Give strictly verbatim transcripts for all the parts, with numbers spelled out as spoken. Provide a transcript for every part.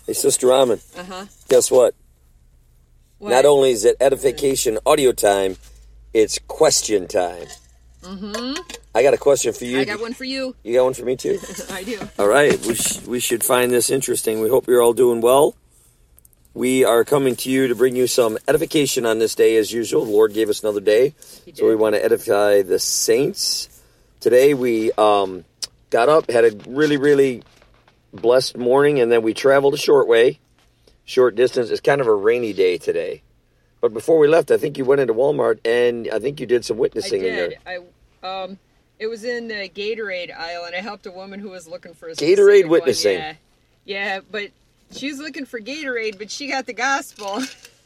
Hey, Sister Ramen. Uh-huh. Guess what? What? Not only is it edification audio time, it's question time. Mm-hmm. I got a question for you. I got one for you. You got one for me, too? I do. All right. We, sh- we should find this interesting. We hope you're all doing well. We are coming to you to bring you some edification on this day, as usual. The Lord gave us another day, so we want to edify the saints. Today we um, got up, had a really, really blessed morning, and then we traveled a short way, short distance. It's kind of a rainy day today. But before we left, I think you went into Walmart, and I think you did some witnessing I did. in there. I, um, it was in the Gatorade aisle, and I helped a woman who was looking for a Gatorade witnessing. One. Yeah. yeah, but she was looking for Gatorade, but she got the gospel.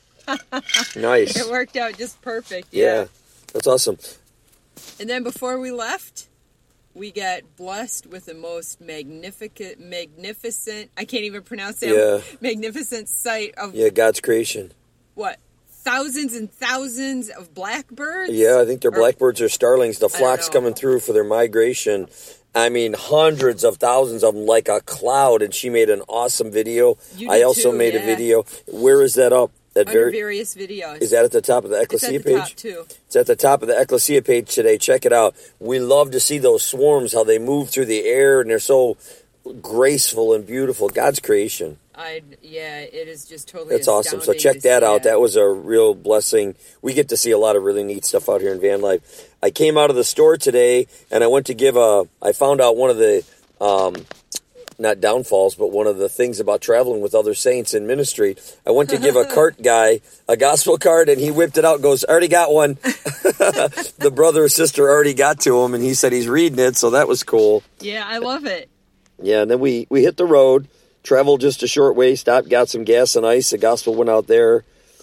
Nice. It worked out just perfect. Yeah. yeah, That's awesome. And then before we left, we got blessed with the most magnificent, magnificent, I can't even pronounce it, Yeah. magnificent sight of, Yeah, God's creation. what, thousands and thousands of blackbirds? Yeah, I think they're Or- blackbirds or starlings. The flocks know. coming through for their migration. I mean, hundreds of thousands of them like a cloud, and she made an awesome video. You I did also too, made yeah. a video. Where is that up? That Under very various videos. Is that at the top of the It's Ecclesia at the page? top, too. It's at the top of the Ecclesia page today. Check it out. We love to see those swarms, how they move through the air, and they're so graceful and beautiful. God's creation. I yeah, it is just totally That's awesome. So astounding check to that see out. That was a real blessing. We get to see a lot of really neat stuff out here in Van Life. I came out of the store today, and I went to give a, I found out one of the, um, not downfalls, but one of the things about traveling with other saints in ministry. I went to give a cart guy a gospel card, and he whipped it out and goes, already got one. The brother or sister already got to him, and he said he's reading it, so that was cool. Yeah, I love it. Yeah, and then we, we hit the road, traveled just a short way, stopped, got some gas and ice. The gospel went out there.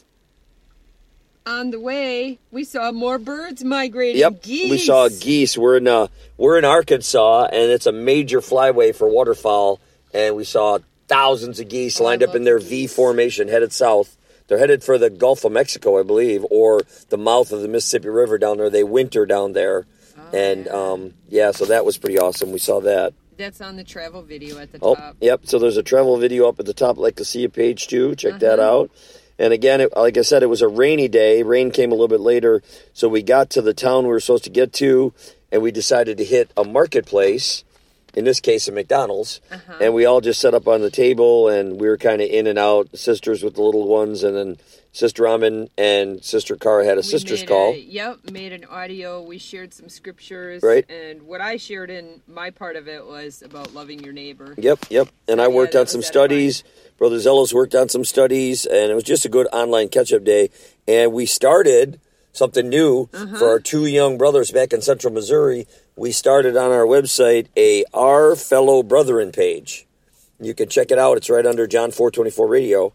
On the way, we saw more birds migrating. Yep, Geese. we saw geese. We're in uh, we're in Arkansas, and it's a major flyway for waterfowl. And we saw thousands of geese Oh, lined I up in love their geese. V formation, headed south. They're headed for the Gulf of Mexico, I believe, or the mouth of the Mississippi River down there. They winter down there, Oh, and yeah. um, yeah, so that was pretty awesome. We saw that. That's on the travel video at the Oh, top. yep. So there's a travel video up at the top, like to see a page too. Check that Uh-huh. out. And again, it, like I said, it was a rainy day. Rain came a little bit later. So we got to the town we were supposed to get to, and we decided to hit a marketplace, in this case, a McDonald's. Uh-huh. And we all just set up on the table, and we were kind of in and out, sisters with the little ones, and then Sister Ramen and Sister Cara had a We sister's made call. A, yep, made an audio. We shared some scriptures. Right. And what I shared in my part of it was about loving your neighbor. Yep, yep. And I Yeah, worked that on some was studies. Brother Zellos worked on some studies, and it was just a good online catch-up day. And we started something new Uh-huh. for our two young brothers back in Central Missouri. We started on our website a Our Fellow Brethren page. You can check it out. It's right under John four twenty-four Radio.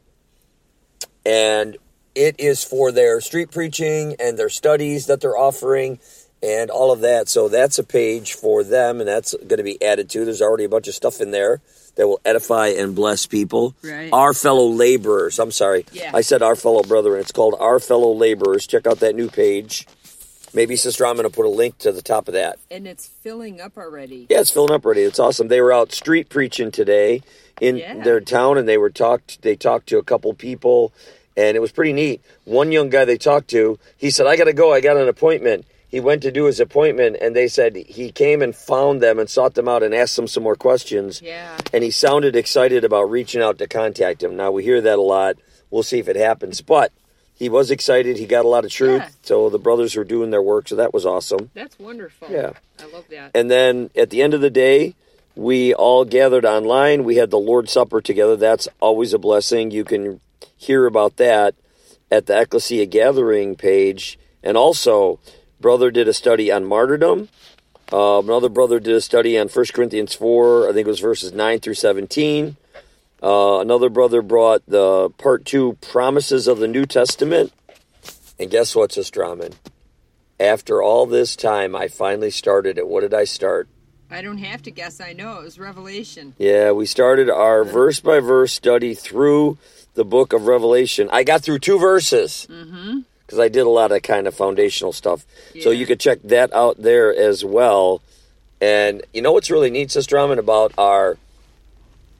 And it is for their street preaching and their studies that they're offering and all of that. So that's a page for them, and that's going to be added to. There's already a bunch of stuff in there that will edify and bless people. Right. Our Fellow Laborers. I'm sorry. Yeah. I said Our Fellow Brethren. It's called Our Fellow Laborers. Check out that new page. Maybe, Sister, I'm going to put a link to the top of that. And it's filling up already. Yeah, it's filling up already. It's awesome. They were out street preaching today in Yeah. their town, and they were talked. They talked to a couple people, and it was pretty neat. One young guy they talked to, he said, I got to go. I got an appointment. He went to do his appointment, and they said he came and found them and sought them out and asked them some more questions. Yeah. And he sounded excited about reaching out to contact them. Now, we hear that a lot. We'll see if it happens. But he was excited. He got a lot of truth. Yeah. So the brothers were doing their work, so that was awesome. That's wonderful. Yeah. I love that. And then at the end of the day, we all gathered online. We had the Lord's Supper together. That's always a blessing. You can hear about that at the Ecclesia Gathering page. And also, brother did a study on martyrdom. Uh, another brother did a study on First Corinthians four. I think it was verses nine through seventeen. Uh, another brother brought the part two promises of the New Testament. And guess what, Sister Ramen? After all this time, I finally started it. What did I start? I don't have to guess. I know. It was Revelation. Yeah, we started our verse-by-verse study through the book of Revelation. I got through two verses Mm-hmm. because I did a lot of kind of foundational stuff. So Yeah. you could check that out there as well. And you know what's really neat, Sister Ramen, about our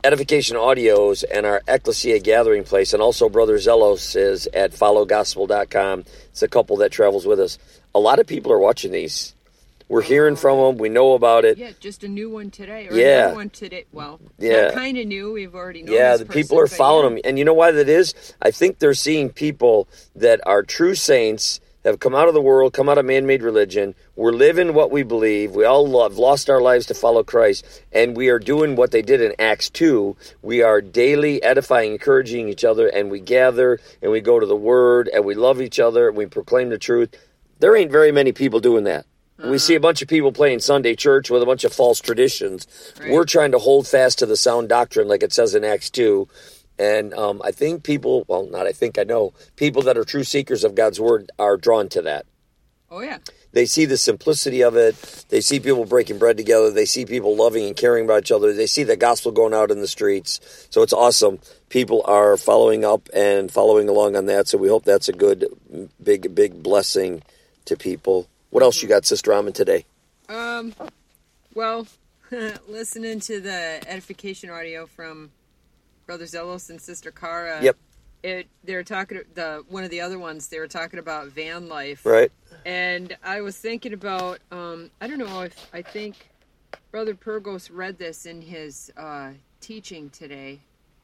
Edification Audios and our Ecclesia Gathering Place, and also Brother Zelos is at follow gospel dot com. It's a couple that travels with us. A lot of people are watching these. We're hearing from them. We know about it. Yeah, just a new one today. Or yeah. another one today. Well, yeah. kind of new. We've already known Yeah, this the person, people are but following yeah. them. And you know why that is? I think they're seeing people that are true saints, have come out of the world, come out of man-made religion. We're living what we believe. We all have lost our lives to follow Christ. And we are doing what they did in Acts two. We are daily edifying, encouraging each other, and we gather, and we go to the Word, and we love each other, and we proclaim the truth. There ain't very many people doing that. Uh-huh. We see a bunch of people playing Sunday church with a bunch of false traditions. Right. We're trying to hold fast to the sound doctrine like it says in Acts two. And um, I think people, well, not I think, I know, people that are true seekers of God's Word are drawn to that. Oh, yeah. They see the simplicity of it. They see people breaking bread together. They see people loving and caring about each other. They see the gospel going out in the streets. So it's awesome. People are following up and following along on that. So we hope that's a good, big, big blessing to people. What else you got, Sister Amin, today? Um, well, listening to the edification audio from Brother Zelos and Sister Cara. Yep. It they were talking the one of the other ones. They were talking about van life. Right. And I was thinking about um, I don't know if I think Brother Purgos read this in his uh, teaching today,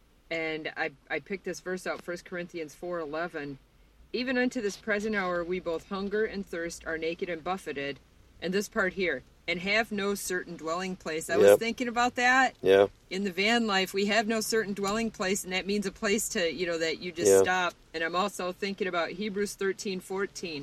and I I picked this verse out, First Corinthians four eleven. Even unto this present hour we both hunger and thirst, are naked and buffeted. And this part here, and have no certain dwelling place. I Yep. was thinking about that. Yeah. In the van life, we have no certain dwelling place, and that means a place to, you know, that you just Yeah. stop. And I'm also thinking about Hebrews thirteen fourteen.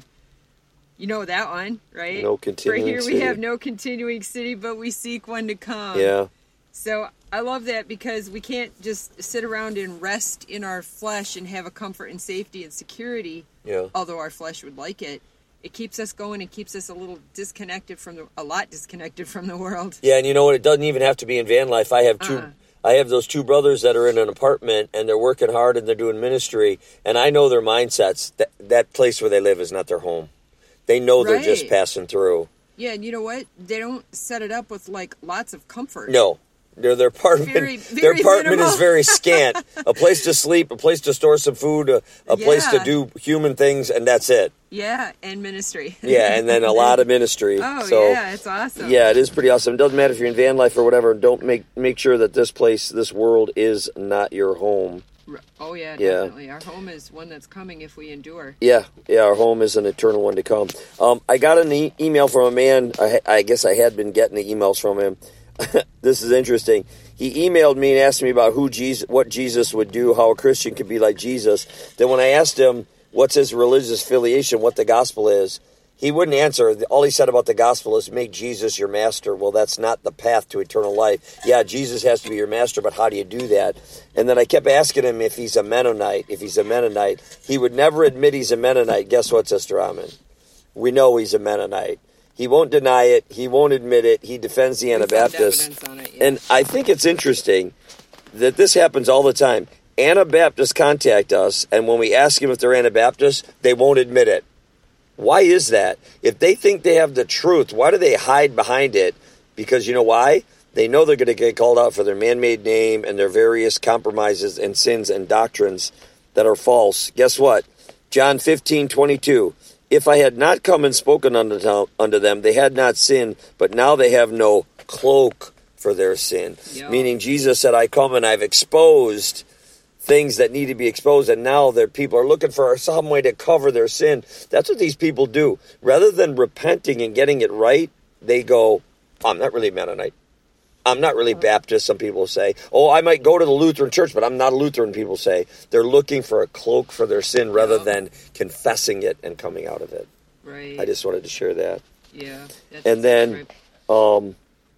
You know that one, right? No continuing For here city. we have no continuing city, but we seek one to come. Yeah. So I love that because we can't just sit around and rest in our flesh and have a comfort and safety and security, Yeah. although our flesh would like it. It keeps us going and keeps us a little disconnected from the, a lot disconnected from the world. Yeah, and you know what? It doesn't even have to be in van life. I have two. Uh-uh. I have those two brothers that are in an apartment and they're working hard and they're doing ministry, and I know their mindsets. That that place where they live is not their home. They know they're just Right. passing through. Yeah, and you know what? They don't set it up with like lots of comfort. No. Their, their apartment, Very- their very apartment minimal. is very scant. A place to sleep, a place to store some food, a, a place to Yeah. do human things, and that's it. Yeah, and ministry. Yeah, and then a lot of ministry. Oh, so, yeah, it's awesome. Yeah, it is pretty awesome. It doesn't matter if you're in van life or whatever. Don't make make sure that this place, this world, is not your home. Oh, yeah, Yeah. definitely. Our home is one that's coming if we endure. Yeah, yeah, our home is an eternal one to come. Um, I got an e- email from a man. I, I guess I had been getting the emails from him. This is interesting. He emailed me and asked me about who Jesus, what Jesus would do, how a Christian could be like Jesus. Then when I asked him what's his religious affiliation, what the gospel is, he wouldn't answer. All he said about the gospel is make Jesus your master. Well, that's not the path to eternal life. Yeah, Jesus has to be your master, but how do you do that? And then I kept asking him if he's a Mennonite. If he's a Mennonite, he would never admit he's a Mennonite. Guess what, Sister Amin? We know he's a Mennonite. He won't deny it. He won't admit it. He defends the We found Anabaptists. evidence on it, yeah. And I think it's interesting that this happens all the time. Anabaptists contact us, and when we ask them if they're Anabaptists, they won't admit it. Why is that? If they think they have the truth, why do they hide behind it? Because you know why? They know they're going to get called out for their man-made name and their various compromises and sins and doctrines that are false. Guess what? John fifteen twenty-two. If I had not come and spoken unto them, unto them, they had not sinned, but now they have no cloak for their sin. Yeah. Meaning Jesus said, I come and I've exposed things that need to be exposed, and now their people are looking for some way to cover their sin. That's what these people do. Rather than repenting and getting it right, they go, I'm not really Mennonite. I'm not really Baptist, some people say. Oh, I might go to the Lutheran church, but I'm not a Lutheran, people say. They're looking for a cloak for their sin rather Yeah. than confessing it and coming out of it. Right. I just wanted to share that. Yeah. That's And then right. um,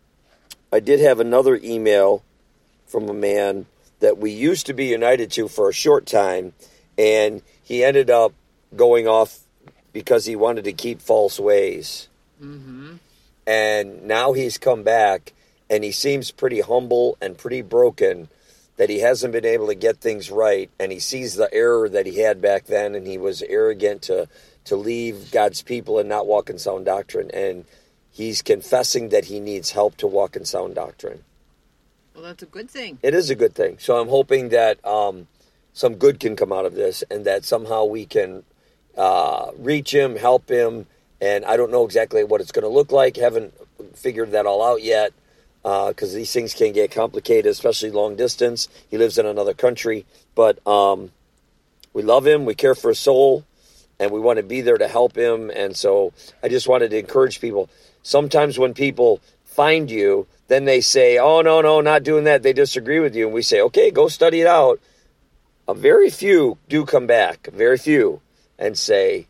I did have another email from a man that we used to be united to for a short time, and he ended up going off because he wanted to keep false ways. Mm-hmm. And now he's come back, and he seems pretty humble and pretty broken that he hasn't been able to get things right, and he sees the error that he had back then, and he was arrogant to, to leave God's people and not walk in sound doctrine, and he's confessing that he needs help to walk in sound doctrine. Well, that's a good thing. It is a good thing. So I'm hoping that um, some good can come out of this, and that somehow we can uh, reach him, help him. And I don't know exactly what it's going to look like. Haven't figured that all out yet, because uh, these things can get complicated, especially long distance. He lives in another country. But um, we love him. We care for his soul. And we want to be there to help him. And so I just wanted to encourage people. Sometimes when people find you, then they say, oh, no, no, not doing that. They disagree with you. And we say, okay, go study it out. A very few do come back, very few, and say,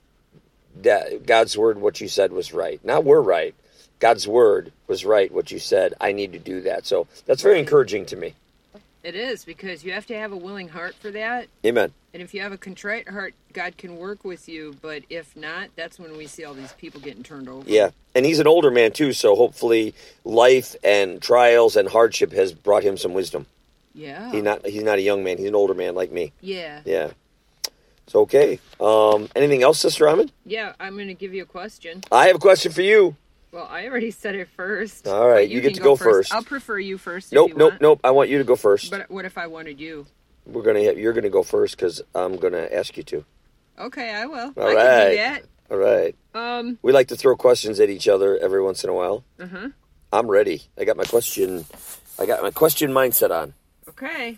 that God's word, what you said was right. Not we're right. God's word was right, what you said. I need to do that. So that's very encouraging to me. It is, because you have to have a willing heart for that. Amen. And if you have a contrite heart, God can work with you. But if not, that's when we see all these people getting turned over. Yeah. And he's an older man, too. So hopefully life and trials and hardship has brought him some wisdom. Yeah. He's not, he's not a young man. He's an older man like me. Yeah. Yeah. It's okay. Um, anything else, Sister Raman? Yeah, I'm going to give you a question. I have a question for you. Well, I already said it first. All right, you, you get to go, go first. first. I'll prefer you first. Nope, if you nope, want. nope. I want you to go first. But what if I wanted you? We're gonna. Have, you're gonna go first because I'm gonna ask you to. Okay, I will. All I right. can do that. All right. Um. We like to throw questions at each other every once in a while. Uh huh. I'm ready. I got my question. I got my question mindset on. Okay.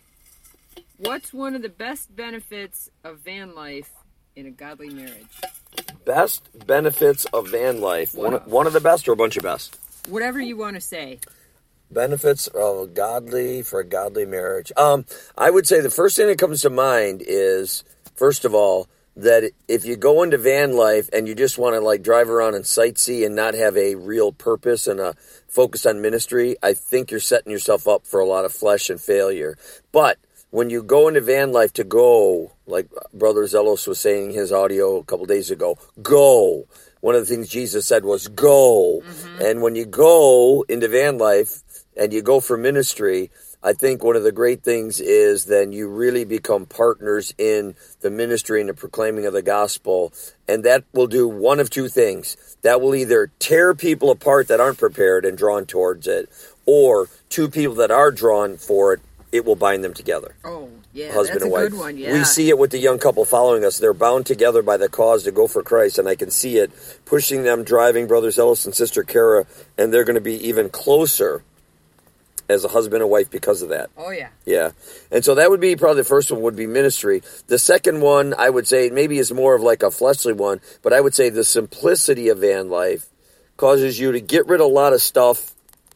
What's one of the best benefits of van life in a godly marriage? Best benefits of van life. One, one of the best or a bunch of best? Whatever you want to say. Benefits of godly for a godly marriage. Um, I would say the first thing that comes to mind is, first of all, that if you go into van life and you just want to like drive around and sightsee and not have a real purpose and a focus on ministry, I think you're setting yourself up for a lot of flesh and failure. But when you go into van life to go, like Brother Zelos was saying in his audio a couple days ago, go. One of the things Jesus said was go. Mm-hmm. And when you go into van life and you go for ministry, I think one of the great things is then you really become partners in the ministry and the proclaiming of the gospel. And that will do one of two things. That will either tear people apart that aren't prepared and drawn towards it, or two people that are drawn for it, it will bind them together. Oh, yeah, husband that's and a wife. good one, yeah. We see it with the young couple following us. They're bound together by the cause to go for Christ, and I can see it pushing them, driving Brother Zelos and Sister Kara, and they're going to be even closer as a husband and wife because of that. Oh, yeah. Yeah. And so that would be probably the first one would be ministry. The second one, I would say, maybe is more of like a fleshly one, but I would say the simplicity of van life causes you to get rid of a lot of stuff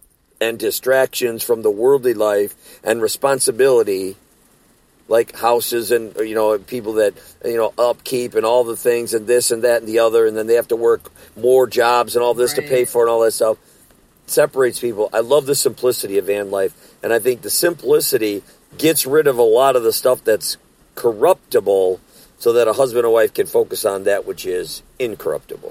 and distractions from the worldly life and responsibility, like houses and, you know, people that, you know, upkeep and all the things and this and that and the other, and then they have to work more jobs and all this right. to pay for and all that stuff. Separates people. I love the simplicity of van life, and I think the simplicity gets rid of a lot of the stuff that's corruptible so that a husband and wife can focus on that which is incorruptible.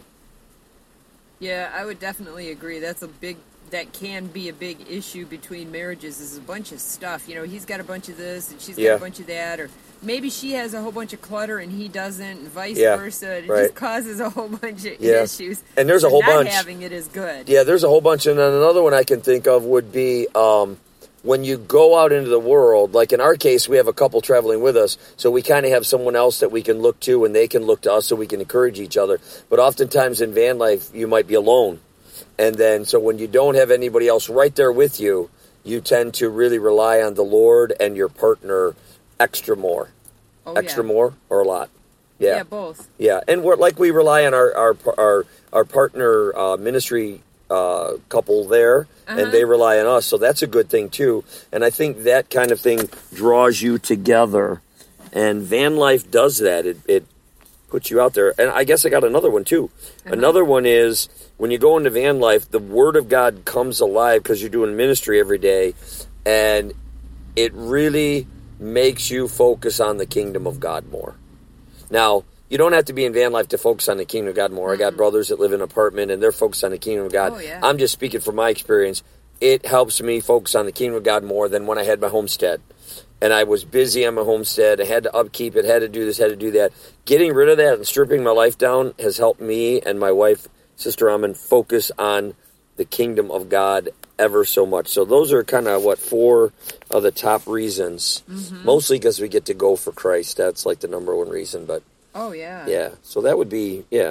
Yeah, I would definitely agree. That's a big that can be a big issue between marriages is a bunch of stuff. You know, he's got a bunch of this and she's got yeah. a bunch of that, or maybe she has a whole bunch of clutter and he doesn't, and vice yeah, versa. It right. just causes a whole bunch of yeah. issues. And there's a so whole not bunch. having it is good. Yeah, there's a whole bunch. And then another one I can think of would be um, when you go out into the world, like in our case, we have a couple traveling with us, so we kind of have someone else that we can look to and they can look to us so we can encourage each other. But oftentimes in van life, you might be alone. And then, so when you don't have anybody else right there with you, you tend to really rely on the Lord and your partner extra more. Oh, extra yeah. more or a lot? Yeah. Yeah, both. Yeah, and we're like we rely on our our our, our partner uh, ministry uh, couple there, uh-huh. and they rely on us. So that's a good thing too. And I think that kind of thing draws you together. And van life does that. It it puts you out there. And I guess I got another one too. Uh-huh. Another one is when you go into van life, the Word of God comes alive because you're doing ministry every day, and it really makes you focus on the kingdom of God more. Now, you don't have to be in van life to focus on the kingdom of God more. Mm-hmm. I got brothers that live in an apartment, and they're focused on the kingdom of God. Oh, yeah. I'm just speaking from my experience. It helps me focus on the kingdom of God more than when I had my homestead. And I was busy on my homestead. I had to upkeep it, had to do this, had to do that. Getting rid of that and stripping my life down has helped me and my wife, Sister Raman, focus on the kingdom of God ever so much. So those are kind of, what, four of the top reasons. Mm-hmm. Mostly because we get to go for Christ. That's like the number one reason. But oh, yeah. Yeah. So that would be, yeah.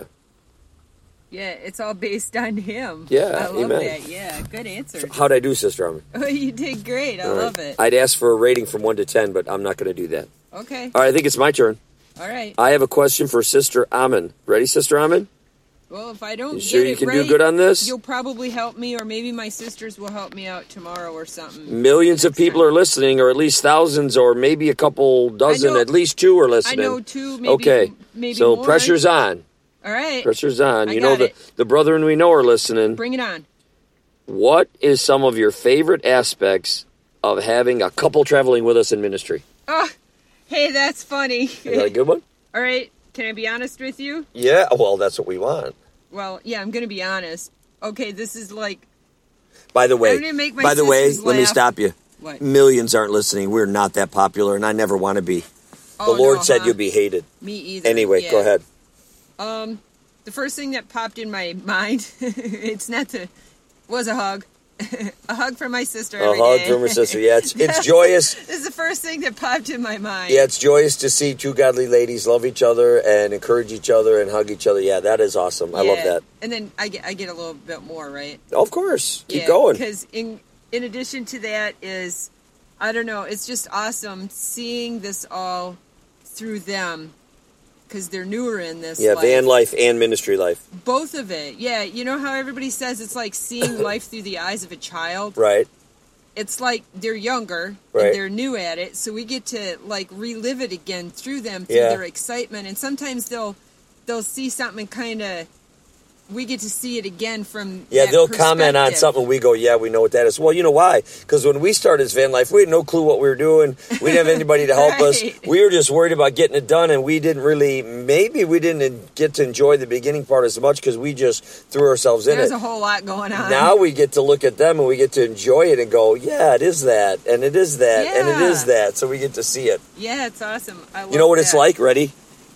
Yeah, it's all based on him. Yeah, I love amen. that. Yeah, good answer. So how'd I do, Sister Armin? Oh, you did great. I All love right. it. I'd ask for a rating from one to ten, but I'm not going to do that. Okay. All right, I think it's my turn. All right. I have a question for Sister Amin. Ready, Sister Amin? Well, if I don't You get sure you it can right, do good on this? you'll probably help me, or maybe my sisters will help me out tomorrow or something. Millions of Next people time. are listening, or at least thousands, or maybe a couple dozen, know- at least two are I listening. know two, maybe Okay, maybe so more. pressure's on. All right. Pressure's on. I You got know, the, it. the brethren we know are listening. Bring it on. What is some of your favorite aspects of having a couple traveling with us in ministry? Oh, hey, that's funny. Is that a good one? All right. Can I be honest with you? Yeah, well, that's what we want. Well, yeah, I'm going to be honest. Okay, this is like... By the way, I'm gonna make my by the way, sisters let me laugh. stop you. What? Millions aren't listening. We're not that popular, and I never want to be. Oh, the Lord no, said huh? you'll be hated. Me either. Anyway, yeah. go ahead. Um, the first thing that popped in my mind, it's not to, was a hug. A hug from my sister A every hug day. from her sister. Yeah, it's it's joyous. This is the first thing that popped in my mind. Yeah, it's joyous to see two godly ladies love each other and encourage each other and hug each other. Yeah, that is awesome. I love Yeah. that. And then I get I get a little bit more, right? Of course. Keep Yeah, going. Because in in addition to that is, I don't know, it's just awesome seeing this all through them, because they're newer in this. Yeah, life. van life and ministry life. Both of it. Yeah, you know how everybody says it's like seeing life through the eyes of a child? Right. It's like they're younger Right. and they're new at it, so we get to like relive it again through them, through Yeah. their excitement. And sometimes they'll they'll see something, kind of, we get to see it again from Yeah, that they'll comment on perspective. something. We go, yeah, we know what that is. Well, you know why? Because when we started as van life, we had no clue what we were doing. We didn't have anybody to help us. Right. We were just worried about getting it done, and we didn't really, maybe we didn't get to enjoy the beginning part as much because we just threw ourselves in There's it. a whole lot going on. Now we get to look at them and we get to enjoy it and go, yeah, it is that, and it is that, and it Yeah. is that. So we get to see it. Yeah, it's awesome. I love You know what it's that. like? Ready?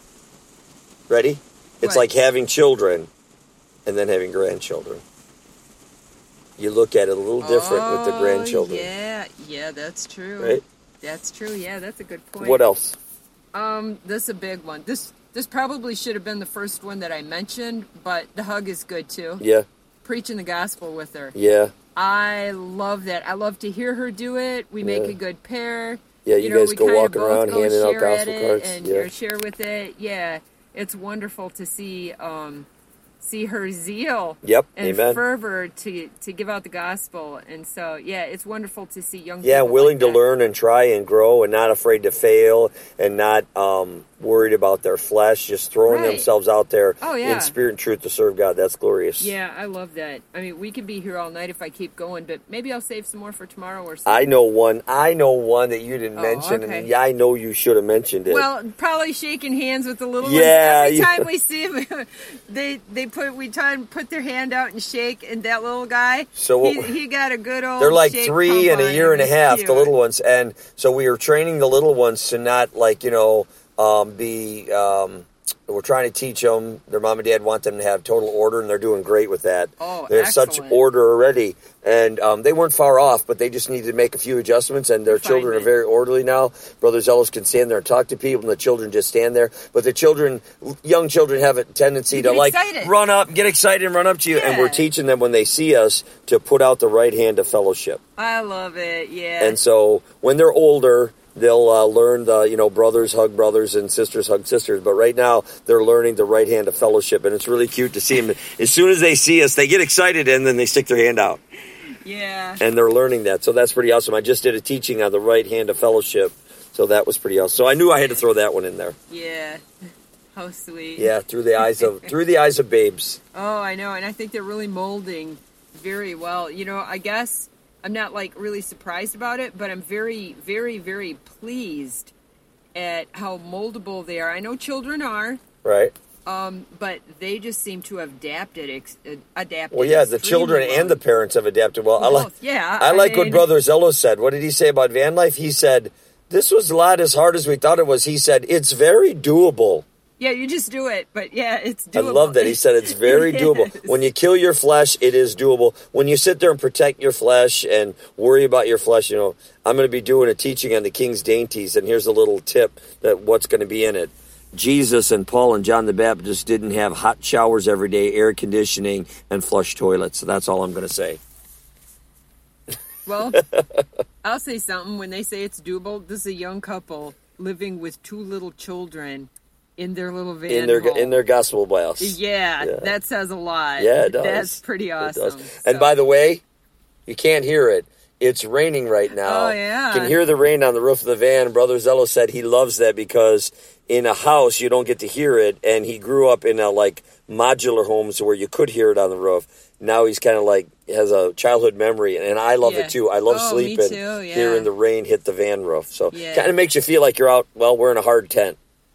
Ready? It's What? like having children and then having grandchildren. You look at it a little different with the Oh, grandchildren. Yeah, yeah, that's true. Right? That's true. Yeah, that's a good point. What else? Um, this is a big one. This this probably should have been the first one that I mentioned, but the hug is good too. Yeah, Preaching the gospel with her. yeah, I love that. I love to hear her do it. We make Yeah. a good pair. yeah. You, know, guys we go kinda walking both around go handing out share at gospel it cards. and Yeah, or share with it. Yeah, it's wonderful to see um, see her zeal yep. and Amen. fervor to to give out the gospel. And so, yeah, it's wonderful to see young Yeah, people willing like to that. learn and try and grow and not afraid to fail and not um, worried about their flesh, just throwing Right. themselves out there Oh, yeah. in spirit and truth to serve God. That's glorious. Yeah, I love that. I mean, we could be here all night if I keep going, but maybe I'll save some more for tomorrow or something. I know one. I know one that you didn't Oh, mention, okay. and yeah, I know you should have mentioned it. Well, probably shaking hands with the little Yeah, ones. Every yeah. time we see them, they they put we try and put their hand out and shake, and that little guy, So what- he, he got a good old. They're like shake three pump and a on year him. and a It's half, cute. the little ones. And so we were training the little ones to not, like, you know, um, be, um, we're trying to teach them, their mom and dad want them to have total order, and they're doing great with that. Oh, they have such excellent. order already. And um, they weren't far off, but they just needed to make a few adjustments, and their children are Refinement. very orderly now. Brother Zealous can stand there and talk to people, and the children just stand there. But the children, young children have a tendency You to, get like, excited. run up, get excited, and run up to you. And we're Yeah. teaching them when they see us to put out the right hand of fellowship. I love it. Yeah. And so when they're older, they'll uh, learn the, you know, brothers hug brothers and sisters hug sisters. But right now, they're learning the right hand of fellowship. And it's really cute to see them. As soon as they see us, they get excited and then they stick their hand out. yeah. And they're learning that. So that's pretty awesome. I just did a teaching on the right hand of fellowship. So that was pretty awesome. So I knew I had to throw that one in there. Yeah. How sweet. Yeah, through the eyes of through the eyes of babes. Oh, I know, and I think they're really molding very well. You know, I guess I'm not like really surprised about it, but I'm very, very, very pleased at how moldable they are. I know children are, Right? um, but they just seem to have adapted, ex- uh, adapted. Well, yeah, the extremely children well. and the parents have adapted well. I like, Both, yeah. I like what mean, Brother Zello said. What did he say about van life? He said, this was not as hard as we thought it was. He said, it's very doable. Yeah, you just do it. But yeah, it's I doable. love that. He said it's very It doable. is. When you kill your flesh, it is doable. When you sit there and protect your flesh and worry about your flesh, you know, I'm going to be doing a teaching on the King's Dainties, and here's a little tip that what's going to be in it. Jesus and Paul and John the Baptist didn't have hot showers every day, air conditioning, and flush toilets. So that's all I'm going to say. Well, I'll say something. When they say it's doable, this is a young couple living with two little children in their little van In their home. in their gospel bus. Yeah, Yeah. that says a lot. Yeah, it does. That's pretty It awesome. does. And So- by the way, you can't hear it. It's raining right now. Oh, yeah. You can hear the rain on the roof of the van. Brother Zello said he loves that because in a house you don't get to hear it, and he grew up in a like modular homes where you could hear it on the roof. Now he's kind of like has a childhood memory, and I love Yeah. it too. I love Oh, me sleeping, too, yeah. hearing the rain hit the van roof. So Yeah. kind of makes you feel like you're out. Well, we're in a hard tent.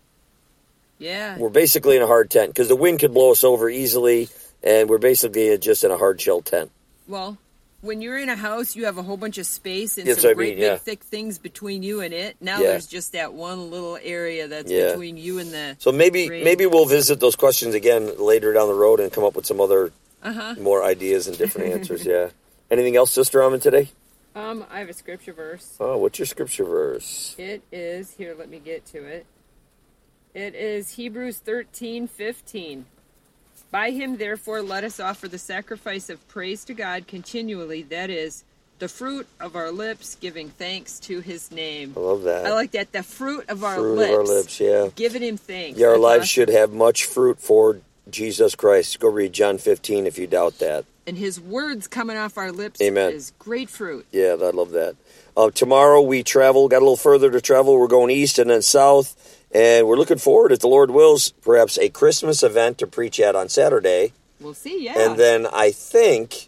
Yeah. We're basically in a hard tent because the wind could blow us over easily, and we're basically just in a hard shell tent. Well, when you're in a house, you have a whole bunch of space and Yes, some I great mean, yeah. big thick things between you and it. Now Yeah. there's just that one little area that's Yeah. between you and the. So maybe Rain. maybe we'll visit those questions again later down the road and come up with some other Uh-huh. more ideas and different answers. Yeah. Anything else, Sister Almond, today? Um, I have a scripture verse. Oh, what's your scripture verse? It is here. Let me get to it. It is Hebrews thirteen fifteen. By him, therefore, let us offer the sacrifice of praise to God continually. That is the fruit of our lips, giving thanks to His name. I love that. I like that. The fruit of our Fruit lips. of our lips, yeah. Giving Him thanks. Yeah, our That's lives awesome. should have much fruit for Jesus Christ. Go read John fifteen if you doubt that. And His words coming off our lips Amen. is great fruit. Yeah, I love that. Uh, tomorrow we travel, got a little further to travel. We're going east and then south, and we're looking forward, if the Lord wills, perhaps a Christmas event to preach at on Saturday. We'll see. Yeah. And then I think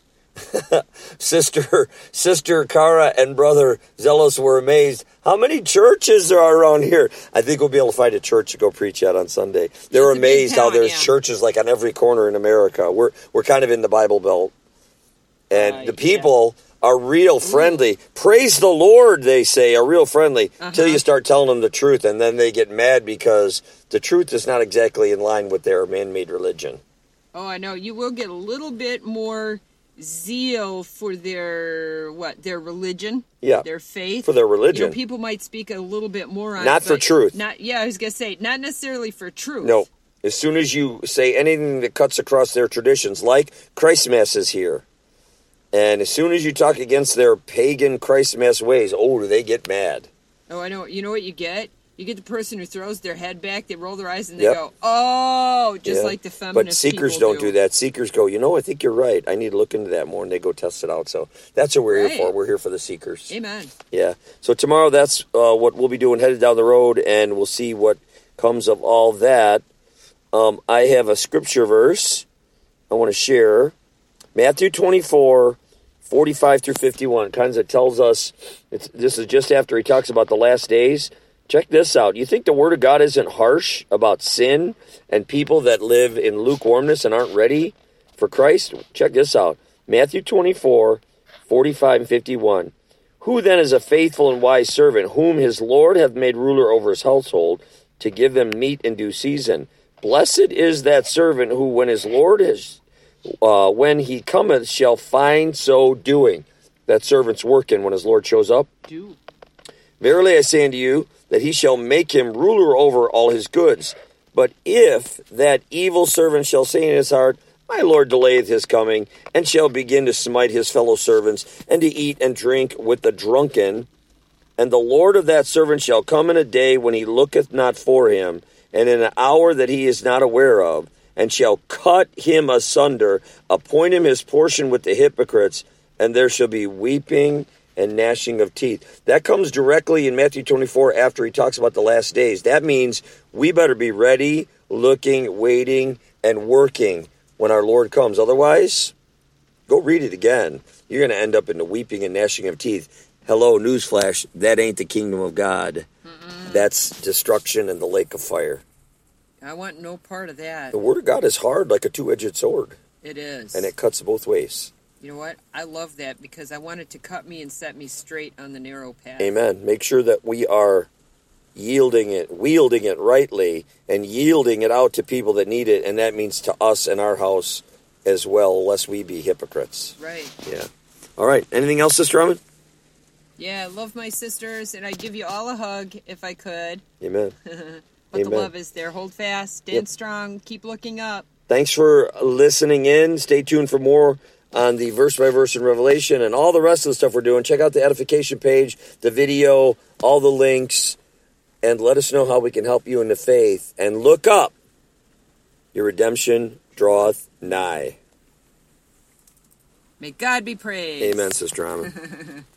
Sister Sister Cara and Brother Zealous were amazed. How many churches there are around here? I think we'll be able to find a church to go preach at on Sunday. They were It's a big amazed how town, there's yeah. churches like on every corner in America. We're we're kind of in the Bible Belt. And Uh, the people are real friendly. Praise the Lord, they say, are real friendly until Uh-huh. you start telling them the truth, and then they get mad because the truth is not exactly in line with their man-made religion. Oh, I know. You will get a little bit more zeal for their what? Their religion. Yeah. Their faith. For their You know, religion. people might speak a little bit more on Not it, for but truth. Not yeah, I was gonna say not necessarily for truth. No. As soon as you say anything that cuts across their traditions, like Christmas is here, and as soon as you talk against their pagan Christmas ways, oh, do they get mad? Oh, I know. You know what you get? You get the person who throws their head back, they roll their eyes, and they Yep. go, "Oh," just Yeah. like the feminist But seekers people don't do that. Seekers go, you know, I think you're right. I need to look into that more, and they go test it out. So that's what we're Right. here for. We're here for the seekers. Amen. Yeah. So tomorrow, that's uh, what we'll be doing, headed down the road, and we'll see what comes of all that. Um, I have a scripture verse I want to share. Matthew twenty-four, forty-five through fifty-one. Kind of tells us, it's, this is just after he talks about the last days. Check this out. You think the Word of God isn't harsh about sin and people that live in lukewarmness and aren't ready for Christ? Check this out. Matthew twenty-four, forty-five and fifty-one. Who then is a faithful and wise servant, whom his Lord hath made ruler over his household, to give them meat in due season? Blessed is that servant who, when his Lord is, uh, when he cometh, shall find so doing. That servant's working when his Lord shows up. Do. Verily I say unto you, that he shall make him ruler over all his goods. But if that evil servant shall say in his heart, my Lord delayeth his coming, and shall begin to smite his fellow servants, and to eat and drink with the drunken, and the Lord of that servant shall come in a day when he looketh not for him, and in an hour that he is not aware of, and shall cut him asunder, appoint him his portion with the hypocrites, and there shall be weeping and gnashing of teeth. That comes directly in Matthew twenty-four after he talks about the last days. That means we better be ready, looking, waiting, and working when our Lord comes. Otherwise, go read it again. You're going to end up in the weeping and gnashing of teeth. Hello, newsflash, that ain't the kingdom of God. Mm-mm. That's destruction and the lake of fire. I want no part of that. The Word of God is hard like a two-edged sword, It is. and it cuts both ways. You know what? I love that because I want it to cut me and set me straight on the narrow path. Amen. Make sure that we are yielding it, wielding it rightly, and yielding it out to people that need it, and that means to us and our house as well, lest we be hypocrites. Right. Yeah. All right. Anything else, Sister Drummond? Yeah, I love my sisters, and I'd give you all a hug if I could. Amen. But Amen. the love is there. Hold fast, stand Yep. strong, keep looking up. Thanks for listening in. Stay tuned for more on the verse by verse in Revelation and all the rest of the stuff we're doing. Check out the edification page, the video, all the links, and let us know how we can help you in the faith. And look up. Your redemption draweth nigh. May God be praised. Amen, Sister Amma.